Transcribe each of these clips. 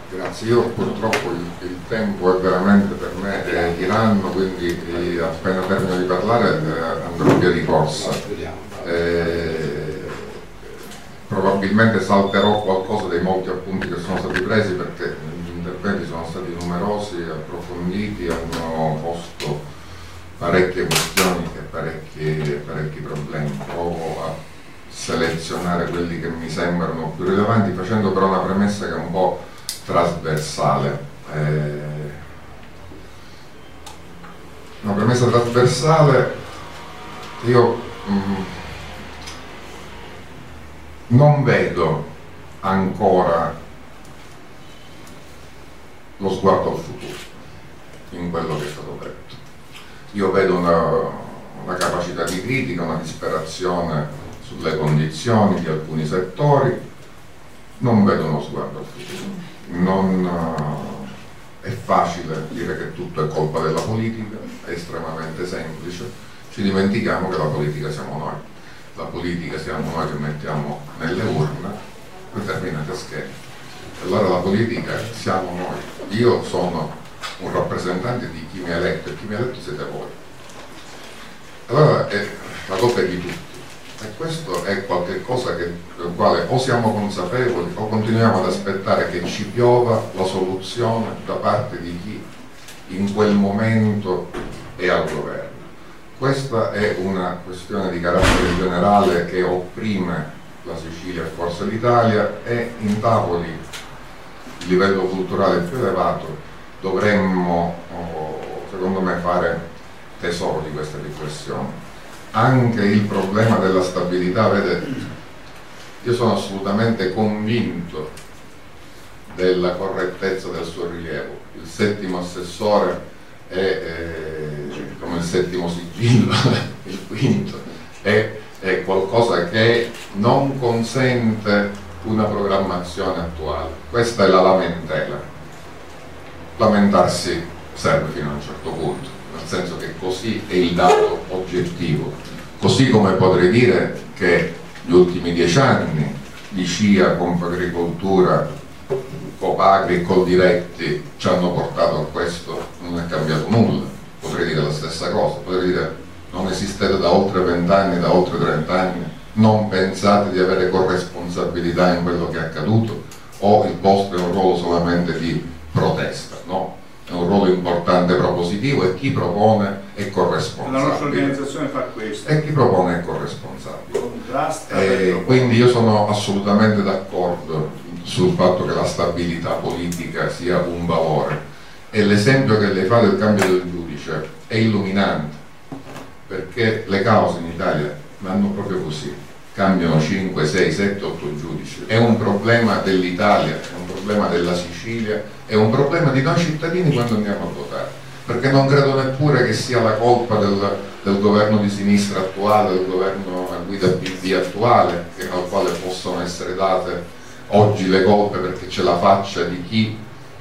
Grazie, io purtroppo il tempo è veramente per me tiranno, quindi appena termino di parlare andrò via di corsa. Probabilmente salterò qualcosa dei molti appunti che sono stati presi, perché gli interventi sono stati numerosi, approfonditi, hanno posto parecchie questioni e parecchi problemi. Provo a selezionare quelli che mi sembrano più rilevanti, facendo però una premessa che è un po' trasversale. Una premessa trasversale: io non vedo ancora lo sguardo al futuro in quello che è stato detto. Io vedo una capacità di critica, una disperazione sulle condizioni di alcuni settori, non vedo uno sguardo al futuro. È facile dire che tutto è colpa della politica, è estremamente semplice. Ci dimentichiamo che la politica siamo noi. La politica siamo noi che mettiamo nelle urne determinate schede. Allora la politica siamo noi. Io sono un rappresentante di chi mi ha eletto, e chi mi ha eletto siete voi. Allora la colpa è di tutti. E questo è qualcosa del quale o siamo consapevoli o continuiamo ad aspettare che ci piova la soluzione da parte di chi in quel momento è al governo. Questa è una questione di carattere generale che opprime la Sicilia e forse l'Italia, e in tavoli di livello culturale più elevato dovremmo, secondo me, fare tesoro di queste riflessioni. Anche il problema della stabilità, vede, io sono assolutamente convinto della correttezza del suo rilievo. Il settimo assessore è come il settimo sigillo, il quinto, è qualcosa che non consente una programmazione attuale. Questa è la lamentela. Lamentarsi serve fino a un certo punto, nel senso che così è il dato oggettivo. Così come potrei dire che gli ultimi 10 anni di CIA, Confagricoltura, Copagri e Coldiretti ci hanno portato a questo, non è cambiato nulla. Potrei dire la stessa cosa, potrei dire non esistete da oltre 20 anni, da oltre 30 anni, non pensate di avere corresponsabilità in quello che è accaduto, o il vostro è un ruolo solamente di protesta, no? È un ruolo importante propositivo, e chi propone è corresponsabile. La nostra organizzazione fa questo. E chi propone è corresponsabile. Quindi io sono assolutamente d'accordo sul fatto che la stabilità politica sia un valore, e l'esempio che lei fa del cambio del giudice è illuminante, perché le cause in Italia vanno proprio così, cambiano 5, 6, 7, 8 giudici. È un problema dell'Italia, è un problema della Sicilia, è un problema di noi cittadini quando andiamo a votare, perché non credo neppure che sia la colpa del governo di sinistra attuale, del governo a guida PD attuale, al quale possono essere date oggi le colpe, perché c'è la faccia di chi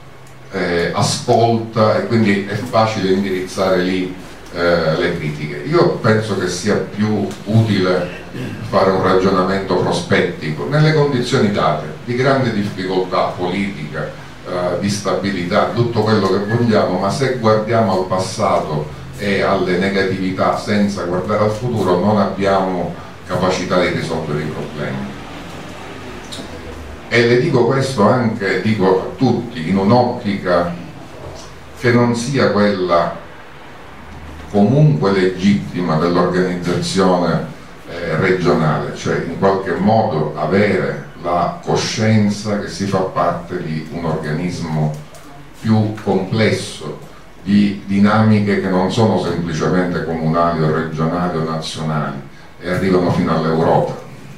ascolta, e quindi è facile indirizzare lì le critiche. Io penso che sia più utile fare un ragionamento prospettico nelle condizioni date di grande difficoltà politica, di stabilità, tutto quello che vogliamo, ma se guardiamo al passato e alle negatività senza guardare al futuro non abbiamo capacità di risolvere i problemi. E le dico questo anche, dico a tutti, in un'ottica che non sia quella comunque legittima dell'organizzazione regionale, cioè in qualche modo avere la coscienza che si fa parte di un organismo più complesso, di dinamiche che non sono semplicemente comunali o regionali o nazionali e arrivano fino all'Europa.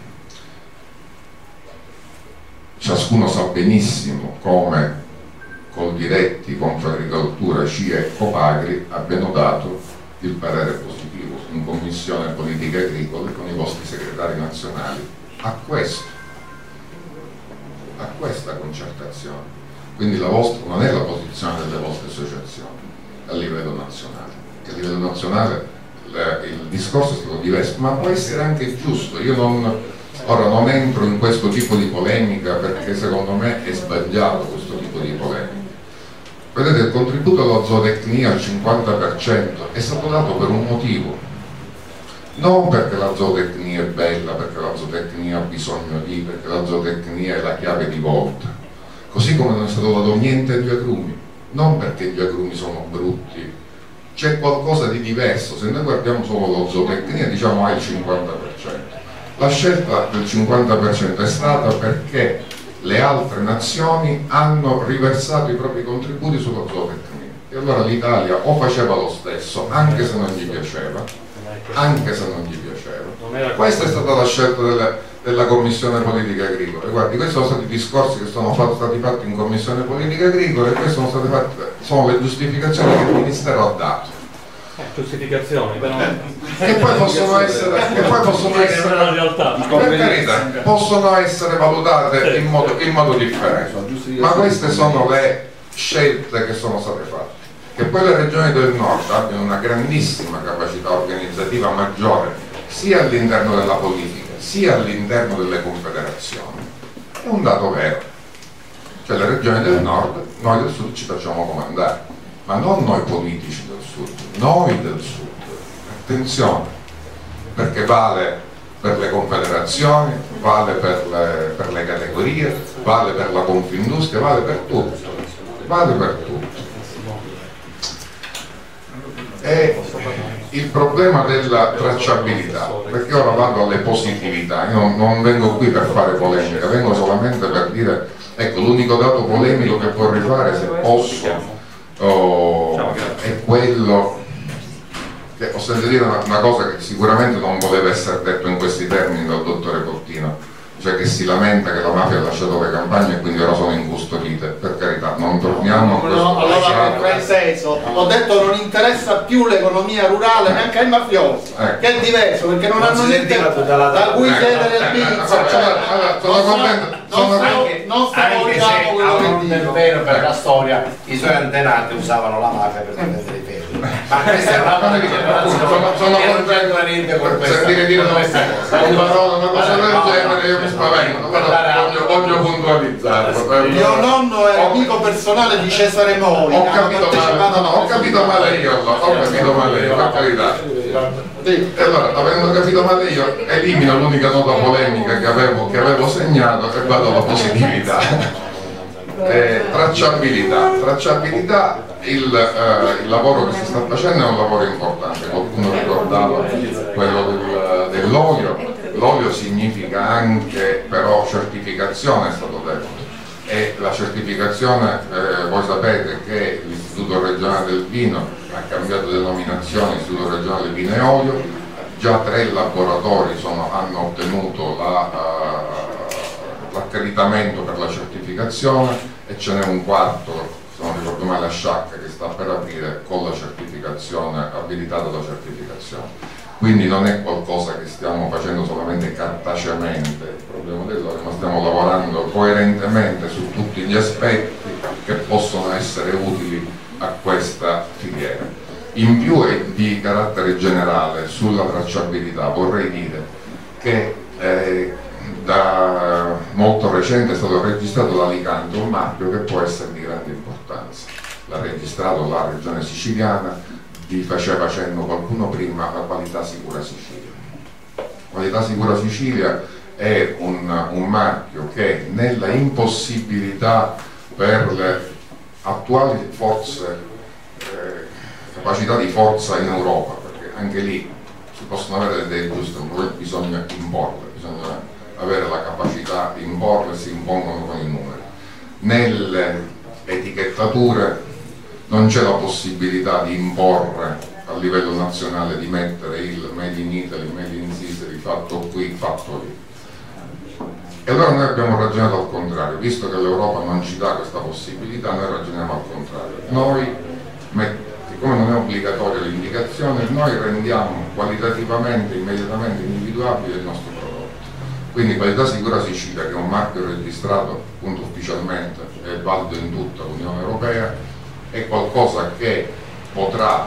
Ciascuno sa benissimo come Coldiretti, Confagricoltura, CIA e Copagri abbiano dato il parere positivo in Commissione Politiche Agricole con i vostri segretari nazionali a questa concertazione. Quindi la vostra non è la posizione delle vostre associazioni a livello nazionale, che a livello nazionale il discorso è stato diverso, ma può essere anche giusto. Io non Ora non entro in questo tipo di polemica perché secondo me è sbagliato questo tipo di polemica. Vedete, il contributo alla zootecnia al 50% è stato dato per un motivo, non perché la zootecnia è bella, perché la zootecnia ha bisogno di, perché la zootecnia è la chiave di volta, così come non è stato dato niente agli agrumi, non perché gli agrumi sono brutti, c'è qualcosa di diverso. Se noi guardiamo solo la zootecnia diciamo il 50%. La scelta del 50% è stata perché le altre nazioni hanno riversato i propri contributi sulla zootecnia e allora l'Italia o faceva lo stesso anche se non gli piaceva, questa è stata la scelta della Commissione Politica Agricola. Guardi, questi sono stati i discorsi che sono stati fatti in Commissione Politica Agricola e queste sono le giustificazioni che il Ministero ha dato. Giustificazioni, però che poi possono essere una realtà. Per carità, possono essere valutate in modo differente, ma queste sono le scelte che sono state fatte. Che poi le regioni del nord abbiano una grandissima capacità organizzativa maggiore sia all'interno della politica sia all'interno delle confederazioni è un dato vero. Cioè le regioni del nord, noi del sud ci facciamo comandare, ma non noi politici del sud, noi del sud. Attenzione, perché vale per le confederazioni, vale per le categorie, vale per la Confindustria, vale per tutto, vale per tutto. E il problema della tracciabilità, perché ora vado alle positività, io non vengo qui per fare polemica, vengo solamente per dire, ecco, l'unico dato polemico che può rifare, se posso, è quello che ho sentito dire una cosa che sicuramente non voleva essere detto in questi termini dal dottore Cottino, cioè che si lamenta che la mafia ha lasciato le campagne e quindi ora sono incustodite. Per carità, non torniamo a questo. No, allora nel senso, ho detto non interessa più l'economia rurale neanche ai mafiosi, che è diverso perché non hanno niente da cui chiedere il pizza, sono contento. Non favoriamo quello che dico. È vero, per la storia i suoi antenati usavano la mafia per prendere i ferri, ma questa è una sono contento per sentire dire una cosa del genere, io mi spavento, voglio puntualizzarlo. Mio nonno era amico personale di Cesare Mori. Ho capito male io, per carità. E allora, avendo capito male io, elimino l'unica nota polemica che avevo segnato e vado alla positività. Tracciabilità, il lavoro che si sta facendo è un lavoro importante. Qualcuno ricordava quello dell'olio. L'olio significa anche però certificazione, è stato detto, e la certificazione, voi sapete che l'Istituto regionale del vino ha cambiato denominazione, Istituto regionale vino e olio, già 3 laboratori hanno ottenuto l'accreditamento per la certificazione e ce n'è un quarto, se non ricordo male, a Sciacca, che sta per aprire con la certificazione, abilitato alla certificazione. Quindi non è qualcosa che stiamo facendo solamente cartaceamente il problema dell'olio, ma stiamo lavorando coerentemente su tutti gli aspetti che possono essere utili a questa filiera. In più e di carattere generale sulla tracciabilità vorrei dire che da molto recente è stato registrato da Alicante un marchio che può essere di grande importanza. L'ha registrato la regione siciliana. Vi faceva cenno qualcuno prima, la Qualità Sicura Sicilia. Qualità Sicura Sicilia è un marchio che nella impossibilità per le attuali capacità di forza in Europa, perché anche lì si possono avere delle idee giuste, ma poi bisogna imporle, bisogna avere la capacità di imporle, si impongono con i numeri. Nelle etichettature non c'è la possibilità di imporre a livello nazionale, di mettere il Made in Italy, Made in Sicily, fatto qui, fatto lì. E allora noi abbiamo ragionato al contrario, visto che l'Europa non ci dà questa possibilità, noi ragioniamo al contrario. Noi, siccome non è obbligatoria l'indicazione, noi rendiamo qualitativamente, immediatamente individuabile il nostro prodotto. Quindi Qualità Sicura Sicilia, che è un marchio registrato appunto ufficialmente e valido in tutta l'Unione Europea, è qualcosa che potrà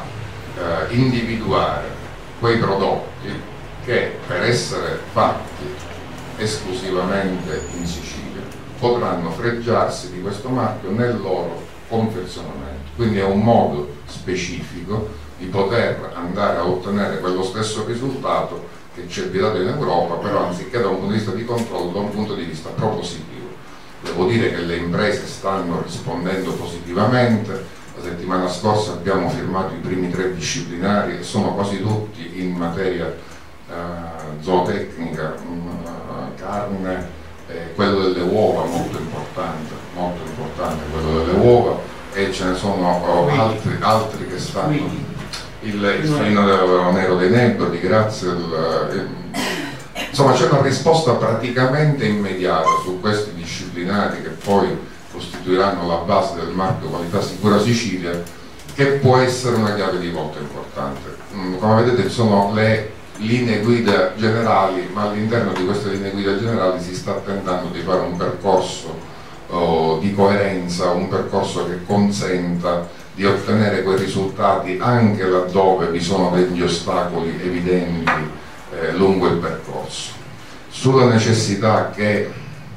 individuare quei prodotti che per essere fatti esclusivamente in Sicilia, potranno fregiarsi di questo marchio nel loro confezionamento. Quindi è un modo specifico di poter andare a ottenere quello stesso risultato che c'è vietato in Europa, però anziché da un punto di vista di controllo, da un punto di vista propositivo. Devo dire che le imprese stanno rispondendo positivamente. La settimana scorsa abbiamo firmato i primi 3 disciplinari e sono quasi tutti in materia zootecnica, carne, quello delle uova molto importante quello delle uova, e ce ne sono altri che stanno, il suino nero dei Nebrodi, grazie insomma c'è una risposta praticamente immediata su questi disciplinari che poi costituiranno la base del marchio Qualità Sicura Sicilia, che può essere una chiave di volta importante. Come vedete ci sono le linee guida generali, ma all'interno di queste linee guida generali si sta tentando di fare un percorso di coerenza, un percorso che consenta di ottenere quei risultati anche laddove vi sono degli ostacoli evidenti lungo il percorso. Sulla necessità che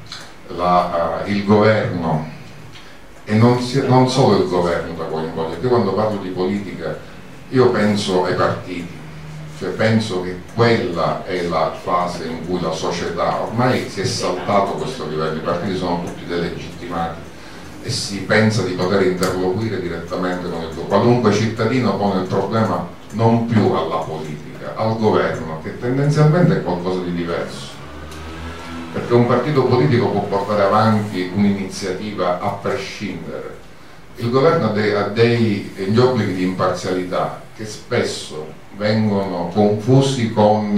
il governo, e non solo il governo da coinvolgere, perché quando parlo di politica io penso ai partiti, cioè penso che quella è la fase in cui la società, ormai si è saltato questo livello, i partiti sono tutti delegittimati e si pensa di poter interloquire direttamente con il governo. Qualunque cittadino pone il problema non più alla politica, al governo, che tendenzialmente è qualcosa di diverso, perché un partito politico può portare avanti un'iniziativa a prescindere. Il governo ha degli obblighi di imparzialità che spesso vengono confusi con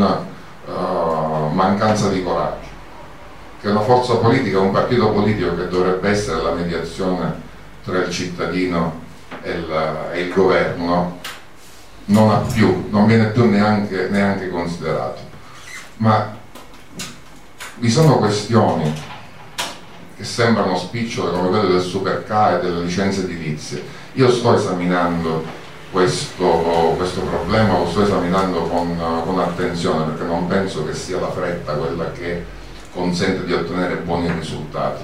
mancanza di coraggio, che una forza politica, un partito politico che dovrebbe essere la mediazione tra il cittadino e il governo, non viene più neanche considerato. Ma vi sono questioni che sembrano spicciole come quelle del superca e delle licenze edilizie. Io sto esaminando questo problema, lo sto esaminando con attenzione, perché non penso che sia la fretta quella che consente di ottenere buoni risultati.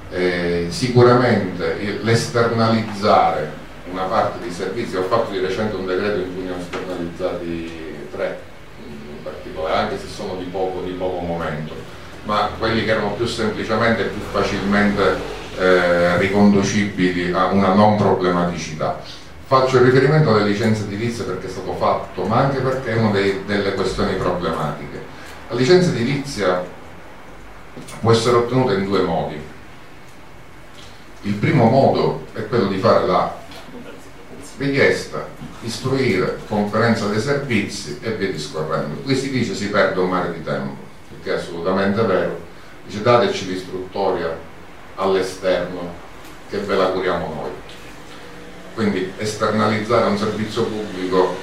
Sicuramente l'esternalizzare una parte dei servizi, ho fatto di recente un decreto in cui ne ho esternalizzati 3 in particolare, anche se sono di poco momento, ma quelli che erano più semplicemente e più facilmente riconducibili a una non problematicità. Faccio riferimento alle licenze edilizie perché è stato fatto, ma anche perché è una delle questioni problematiche. La licenza edilizia può essere ottenuta in 2 modi. Il primo modo è quello di fare la richiesta, istruire, conferenza dei servizi e via discorrendo. Qui si dice si perde un mare di tempo, che è assolutamente vero. Dice dateci l'istruttoria all'esterno che ve la curiamo noi. Quindi esternalizzare un servizio pubblico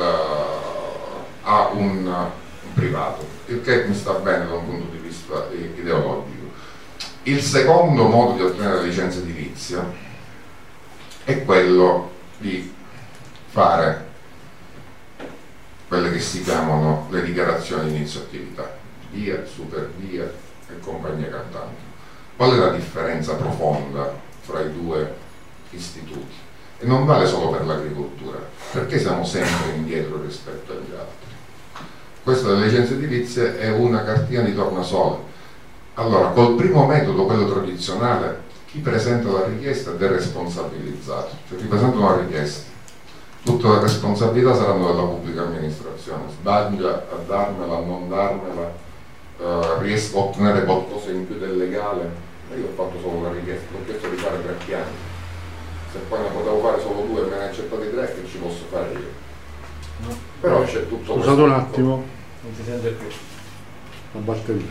a un privato, il che mi sta bene da un punto di vista ideologico. Il secondo modo di ottenere la licenza edilizia è quello di fare quelle che si chiamano le dichiarazioni di inizio attività, via, super via e compagnia cantante. Qual è la differenza profonda fra i 2 istituti? E non vale solo per l'agricoltura, perché siamo sempre indietro rispetto agli altri. Questa delle licenze edilizie è una cartina di tornasole. Allora, col primo metodo, quello tradizionale, chi presenta la richiesta è deresponsabilizzato, cioè ti presenta una richiesta, tutte le responsabilità saranno della pubblica amministrazione, sbaglia a darmela, a non darmela, riesco a ottenere qualcosa in più del legale, e io ho fatto solo una richiesta, ho chiesto di fare 3 piani. Se poi ne potevo fare solo 2 e me ne accettati 3, che ci posso fare io? No. Però c'è tutto. Scusate un attimo. Non si sente più. La batteria.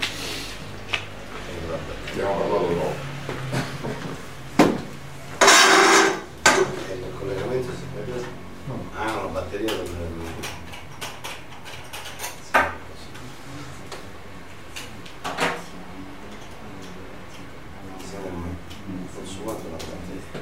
Abbiamo parlato dopo. Il collegamento si vede? No. Ah, la batteria non è. Consumato la batteria.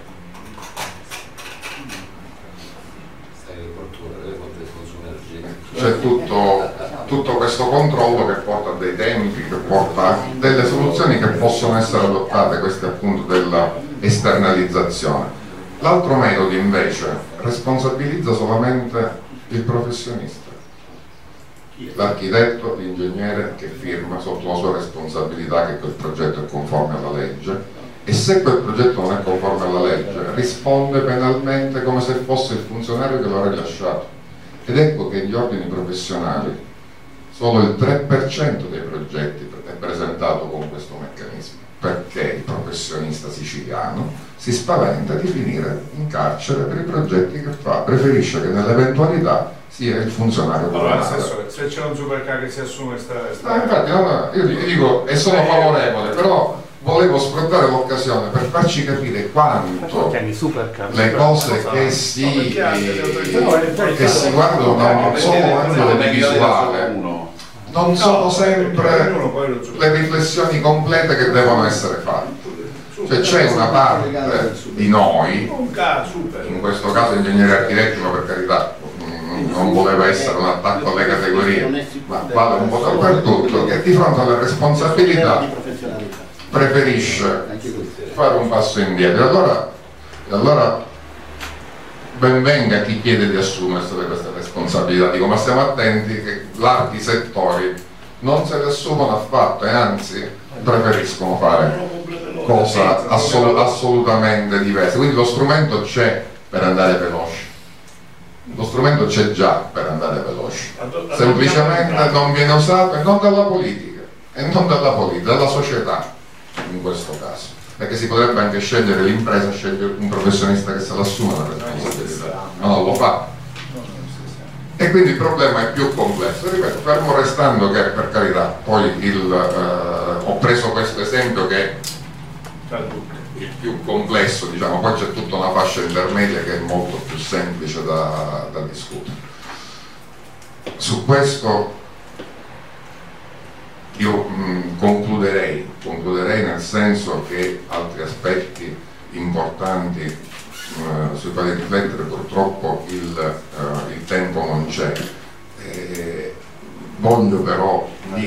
Stai in cultura, delle volte consumo energia. C'è tutto tutto questo controllo che porta a dei tempi, che porta a delle soluzioni che possono essere adottate, queste appunto della esternalizzazione. L'altro metodo invece responsabilizza solamente il professionista, l'architetto, l'ingegnere che firma sotto la sua responsabilità che quel progetto è conforme alla legge, e se quel progetto non è conforme alla legge risponde penalmente come se fosse il funzionario che lo ha rilasciato. Ed ecco che gli ordini professionali, solo il 3% dei progetti è presentato con questo meccanismo, perché il professionista siciliano si spaventa di finire in carcere per i progetti che fa, preferisce che nell'eventualità sia il funzionario allora, comunale. se c'è un supercar che si assume Infatti io gli dico, e sono favorevole, però volevo sfruttare l'occasione per farci capire quanto le cose che si guardano da un solo angolo di visuale non sono sempre le riflessioni complete che devono essere fatte. Cioè c'è una parte di noi, in questo caso ingegneri architetti, ma per carità non voleva essere un attacco alle categorie, ma vale un po' dappertutto, che di fronte alle responsabilità preferisce fare un passo indietro. E allora ben venga chi chiede di assumersi queste responsabilità. Dico, ma stiamo attenti che larghi settori non se le assumono affatto e anzi preferiscono fare cose assolutamente diverse. Quindi lo strumento c'è per andare veloci, lo strumento c'è già per andare veloci, semplicemente non viene usato, e non dalla politica, dalla società in questo caso, perché si potrebbe anche scegliere l'impresa, scegliere un professionista che se l'assume la responsabilità, ma non lo fa. E quindi il problema è più complesso. Ripeto, fermo restando che, per carità, poi ho preso questo esempio che è il più complesso, diciamo, poi c'è tutta una fascia intermedia che è molto più semplice da discutere. Su questo io concluderei nel senso che altri aspetti importanti sui quali riflettere purtroppo il tempo non c'è. Voglio però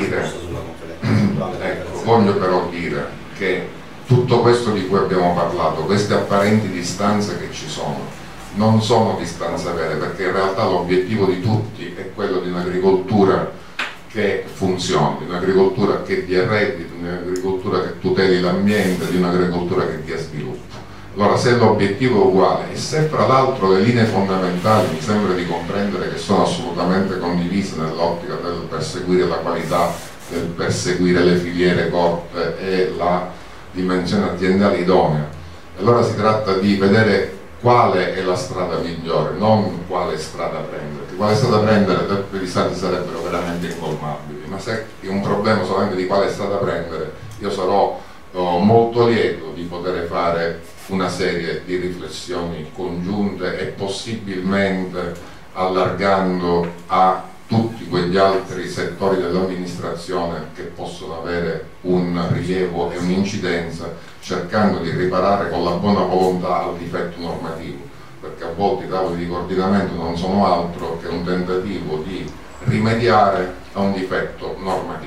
dire che tutto questo di cui abbiamo parlato, queste apparenti distanze che ci sono, non sono distanze vere, perché in realtà l'obiettivo di tutti è quello di un'agricoltura che funzioni, di un'agricoltura che dia reddito, di un'agricoltura che tuteli l'ambiente, di un'agricoltura che dia sviluppo. Allora, se l'obiettivo è uguale e se fra l'altro le linee fondamentali mi sembra di comprendere che sono assolutamente condivise nell'ottica del perseguire la qualità, del perseguire le filiere corte e la dimensione aziendale idonea, allora si tratta di vedere quale è la strada migliore, non quale strada prendere. Quale strada prendere, le distanze sarebbero veramente incolmabili, ma se è un problema solamente di quale strada prendere, io sarò molto lieto di poter fare una serie di riflessioni congiunte e possibilmente allargando a tutti quegli altri settori dell'amministrazione che possono avere un rilievo e un'incidenza, cercando di riparare con la buona volontà al difetto normativo, perché a volte i tavoli di coordinamento non sono altro che un tentativo di rimediare a un difetto normativo.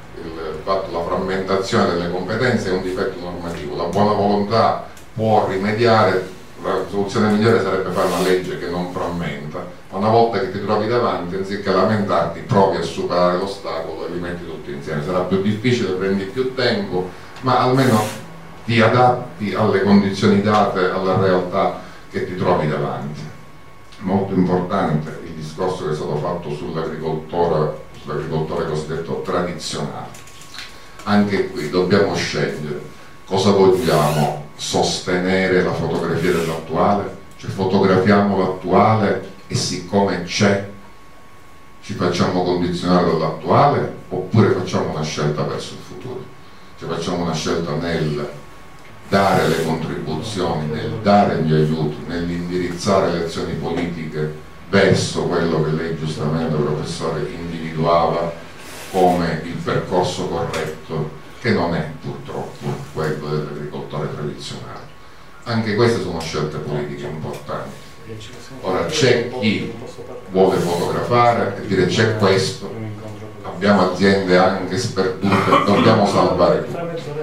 La frammentazione delle competenze è un difetto normativo, la buona volontà può rimediare, la soluzione migliore sarebbe fare una legge che non frammenta, ma una volta che ti trovi davanti, anziché lamentarti, provi a superare l'ostacolo e li metti tutti insieme. Sarà più difficile, prendi più tempo, ma almeno ti adatti alle condizioni date, alla realtà che ti trovi davanti. Molto importante il discorso che è stato fatto sull'agricoltore cosiddetto tradizionale. Anche qui dobbiamo scegliere cosa vogliamo: sostenere la fotografia dell'attuale, cioè fotografiamo l'attuale e siccome c'è ci facciamo condizionare dall'attuale, oppure facciamo una scelta verso il futuro, cioè facciamo una scelta nel dare le contribuzioni, nel dare gli aiuti, nell'indirizzare le azioni politiche verso quello che lei giustamente, professore, individuava come il percorso corretto, che non è purtroppo quello dell'agricoltore tradizionale. Anche queste sono scelte politiche importanti. Ora c'è chi vuole fotografare e dire c'è questo abbiamo aziende anche sperdute, dobbiamo salvare tutto.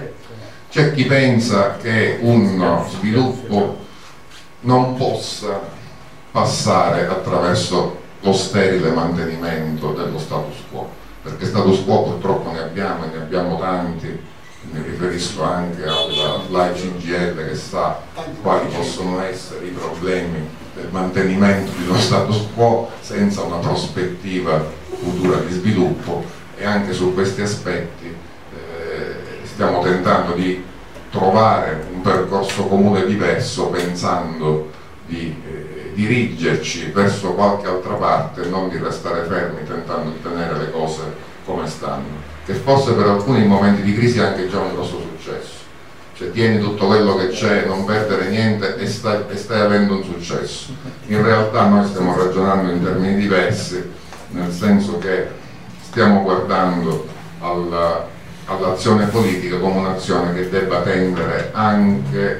C'è chi pensa che uno sviluppo non possa passare attraverso lo sterile mantenimento dello status quo, perché status quo purtroppo ne abbiamo e ne abbiamo tanti. Mi riferisco anche alla CGIL che sa quali possono essere i problemi del mantenimento di uno status quo senza una prospettiva futura di sviluppo, e anche su questi aspetti stiamo tentando di trovare un percorso comune diverso, pensando di dirigerci verso qualche altra parte e non di restare fermi tentando di tenere le cose come stanno, che forse per alcuni momenti di crisi è anche già un grosso successo. Cioè tieni tutto quello che c'è, non perdere niente e stai avendo un successo. In realtà noi stiamo ragionando in termini diversi, nel senso che stiamo guardando all'azione politica come un'azione che debba tendere anche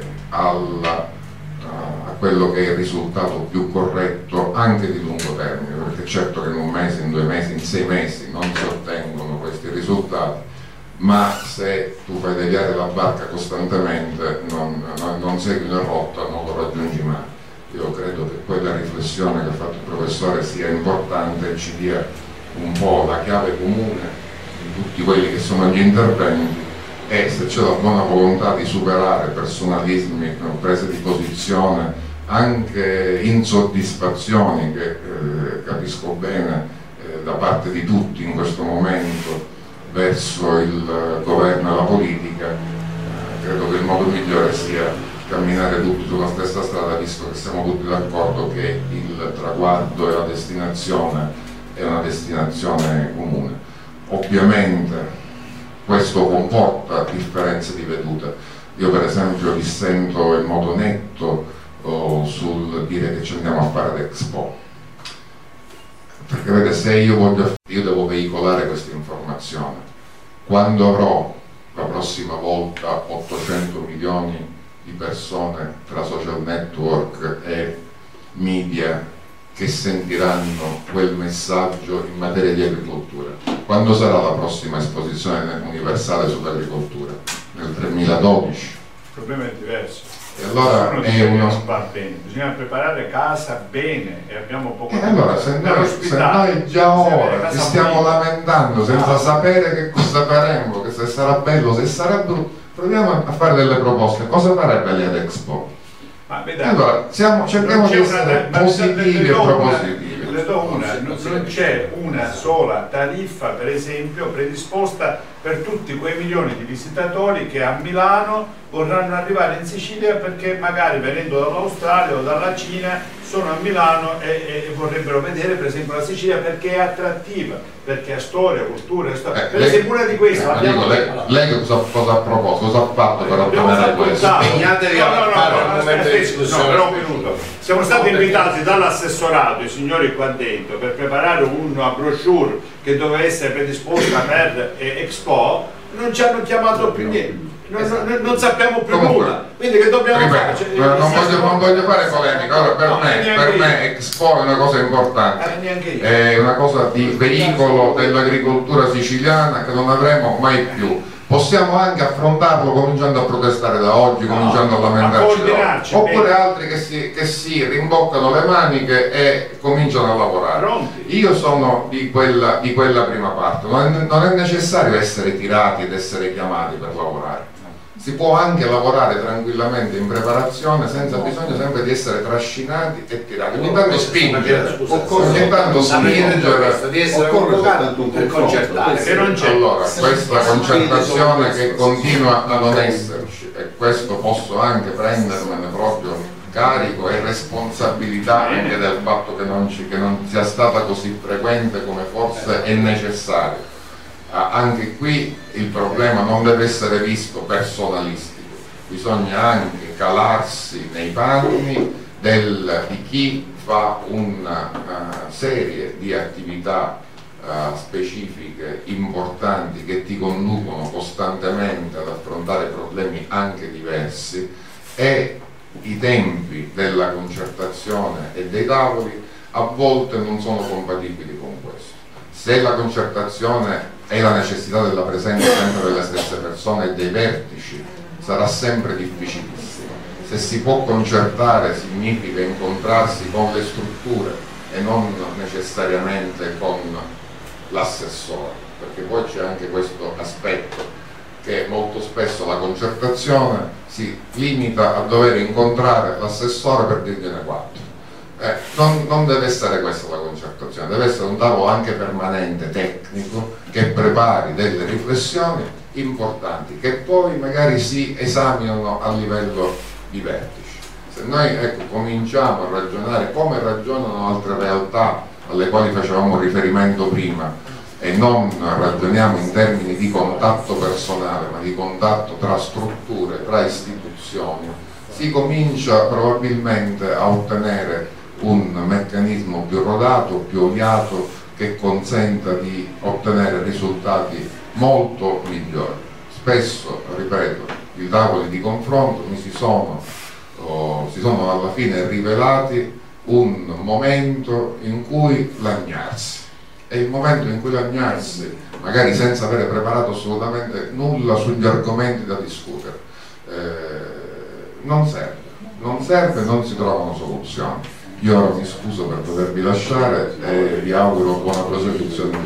a quello che è il risultato più corretto anche di lungo termine, perché certo che in un mese, in 2 mesi, in 6 mesi non si ottengono questi risultati, ma se tu fai deviare la barca costantemente, non segui una rotta, non lo raggiungi mai. Io credo che quella riflessione che ha fatto il professore sia importante e ci dia un po' la chiave comune di tutti quelli che sono gli interventi, e se c'è la buona volontà di superare personalismi, prese di posizione, anche insoddisfazioni che capisco bene da parte di tutti in questo momento verso il governo e la politica, credo che il modo migliore sia camminare tutti sulla stessa strada, visto che siamo tutti d'accordo che il traguardo e la destinazione è una destinazione comune. Ovviamente questo comporta differenze di vedute. Io per esempio dissento in modo netto sul dire che ci andiamo a fare l'Expo, perché vede, se io devo veicolare questa informazione, quando avrò la prossima volta 800 milioni di persone tra social network e media che sentiranno quel messaggio in materia di agricoltura? Quando sarà la prossima esposizione universale sull'agricoltura? Nel 2012? Il problema è diverso. E allora non va bene, bisogna preparare casa bene e abbiamo poco tempo. E allora se noi già ora ci stiamo lamentando senza sapere che cosa faremo, che se sarà bello, se sarà brutto, proviamo a fare delle proposte. Cosa farebbe lì ad Expo? Ma allora cerchiamo di essere positivi e propositivi. Le do una, non c'è una sola tariffa, per esempio, predisposta per tutti quei milioni di visitatori che a Milano vorranno arrivare in Sicilia perché magari venendo dall'Australia o dalla Cina sono a Milano e vorrebbero vedere per esempio la Sicilia perché è attrattiva, perché ha storia, cultura, per esempio una di queste lei cosa ha proposto, cosa ha fatto per ottenere questo? Impegnatevi a fare un momento di discussione. Però un minuto. Siamo stati invitati dall'assessorato, i signori qua dentro, per preparare una brochure che doveva essere predisposta per Expo, non ci hanno chiamato più niente. Non sappiamo più nulla, quindi che dobbiamo fare? Non voglio fare polemica. Allora, per me Expo è una cosa importante, è una cosa di veicolo dell'agricoltura siciliana che non avremo mai più. Possiamo anche affrontarlo cominciando a protestare da oggi, cominciando a lamentarci da oggi, oppure altri che si rimboccano le maniche e cominciano a lavorare. Io sono di quella prima parte, non è necessario essere tirati ed essere chiamati per lavorare. Si può anche lavorare tranquillamente in preparazione senza bisogno sempre di essere trascinati e tirati. Ogni tanto spingere, di essere convocato per concertare. Se non c'è. Allora, questa concertazione che continua a non esserci, e questo posso anche prendermene proprio carico e responsabilità anche del fatto che non sia stata così frequente come forse è necessario. Anche qui il problema non deve essere visto personalistico, bisogna anche calarsi nei panni di chi fa una serie di attività specifiche, importanti, che ti conducono costantemente ad affrontare problemi anche diversi, e i tempi della concertazione e dei tavoli a volte non sono compatibili con questo. Se la concertazione è la necessità della presenza sempre delle stesse persone e dei vertici, sarà sempre difficilissimo. Se si può concertare significa incontrarsi con le strutture e non necessariamente con l'assessore, perché poi c'è anche questo aspetto che molto spesso la concertazione si limita a dover incontrare l'assessore per dirgliene 4. Non deve essere questa la concertazione, deve essere un tavolo anche permanente, tecnico, che prepari delle riflessioni importanti che poi magari si esaminano a livello di vertici. Se noi cominciamo a ragionare come ragionano altre realtà alle quali facevamo riferimento prima e non ragioniamo in termini di contatto personale ma di contatto tra strutture, tra istituzioni, si comincia probabilmente a ottenere un meccanismo più rodato, più oliato, che consenta di ottenere risultati molto migliori. Spesso, ripeto, i tavoli di confronto si sono alla fine rivelati un momento in cui lagnarsi. È il momento in cui lagnarsi, magari senza avere preparato assolutamente nulla sugli argomenti da discutere. Non serve, non si trovano soluzioni. Io ora mi scuso per dovervi lasciare e vi auguro buona prosecuzione.